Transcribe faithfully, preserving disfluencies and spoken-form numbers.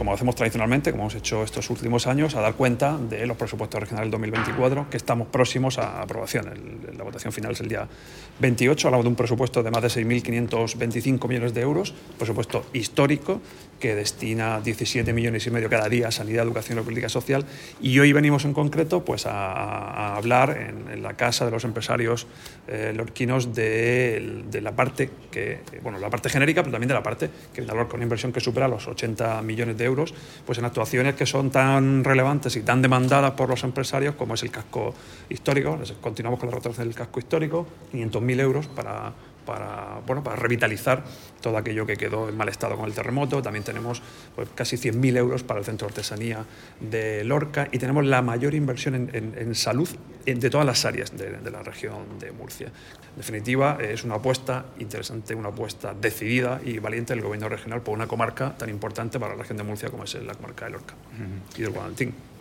como lo hacemos tradicionalmente, como hemos hecho estos últimos años, a dar cuenta de los presupuestos regionales del dos mil veinticuatro, que estamos próximos a aprobación. El, la votación final es el día veintiocho. Hablamos de un presupuesto de más de seis mil quinientos veinticinco millones de euros, presupuesto histórico, que destina diecisiete millones y medio cada día a sanidad, educación y política social. Y hoy venimos en concreto pues, a, a hablar en, en la Casa de los Empresarios eh, lorquinos de, de la parte que, bueno, la parte genérica, pero también de la parte que viene a hablar con una inversión que supera los ochenta millones de euros, pues en actuaciones que son tan relevantes y tan demandadas por los empresarios como es el casco histórico. Continuamos con la rotación del casco histórico, quinientos mil euros para Para, bueno, para revitalizar todo aquello que quedó en mal estado con el terremoto. También tenemos pues, casi cien mil euros para el Centro de Artesanía de Lorca y tenemos la mayor inversión en, en, en salud en, de todas las áreas de, de la región de Murcia. En definitiva, es una apuesta interesante, una apuesta decidida y valiente del Gobierno regional por una comarca tan importante para la región de Murcia como es la comarca de Lorca uh-huh. y del Guadalquivir.